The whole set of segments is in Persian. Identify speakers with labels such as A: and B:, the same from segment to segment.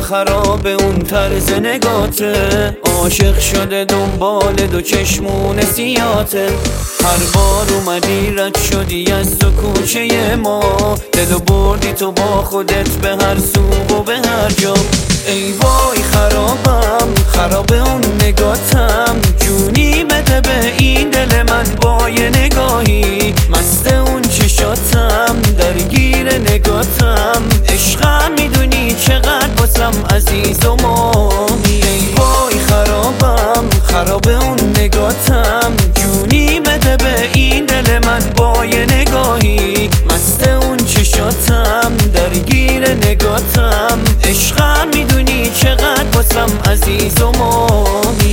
A: خراب اون طرز نگاته، عاشق شده دنبال دو چشمون سیاته. هر بار اومدی رد شدی از تو کوچه ما، دلو بردی تو با خودت به هر سو و به هر جا. ای وای خرابم، خراب اون نگاتم، جونی بده به این دل من با یه نگاهی. مست اون چشاتم، درگیر نگاتم، عشقم میدونی چقدر باسم عزیز و ماهی. ای وای خرابم، خراب اون نگاتم، جونی بده به این دل من با یه نگاهی. مست اون چشاتم، درگیر نگاتم، عشقم میدونی چقدر باسم عزیز و ماهی.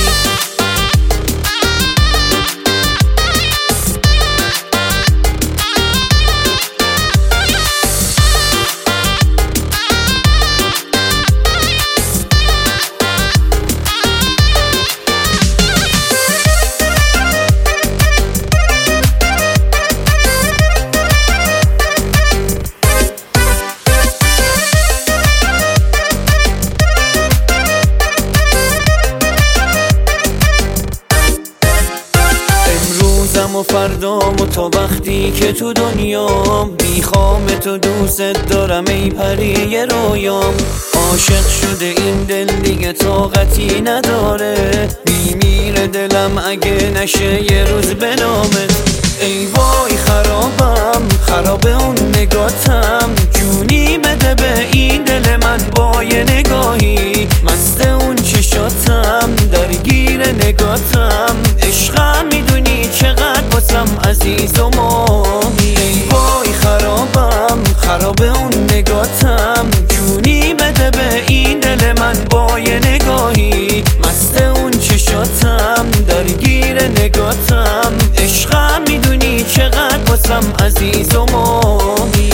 A: و فردام و تا وقتی که تو دنیام، بیخوام تو دوست دارم ای پری رویام. عاشق شده این دل دیگه طاقتی نداره، میمیره دلم اگه نشه یه روز به نامت. ای وای خرابم، خراب اون نگاتم، جونی بده به این دل من با یه نگاهی. مست اون چشاتم، درگیر نگاتم، عشقم میدونی چقدر باسم عزیز و ماهی. ای وای خرابم، خراب اون نگاتم، جونی بده به این دل من با یه نگاهی. مست اون چشاتم، درگیر نگاتم، عشقم میدونی چقدر باسم عزیز و ماهی.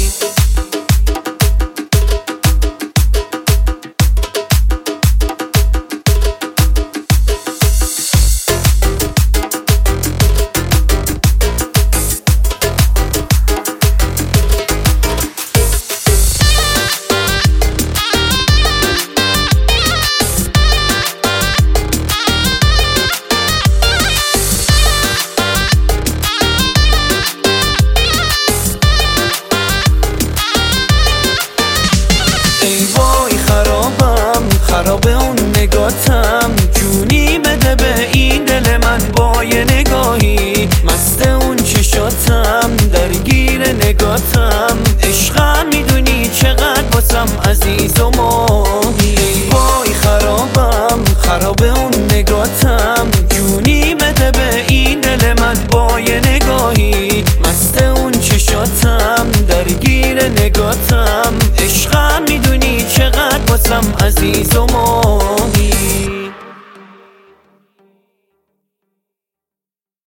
A: خراب اون نگاتم، جونی بده به این دل من با یه نگاهی. مست اون چشاتم، درگیر نگاتم، عشقم میدونی چقدر باسم عزیز و ماهی. ای وای خرابم، خراب اون نگاتم، جونی بده به این دل من با یه نگاهی. مست اون چشاتم، درگیر نگاتم، عشقم میدونی چقدر باسم عزیز و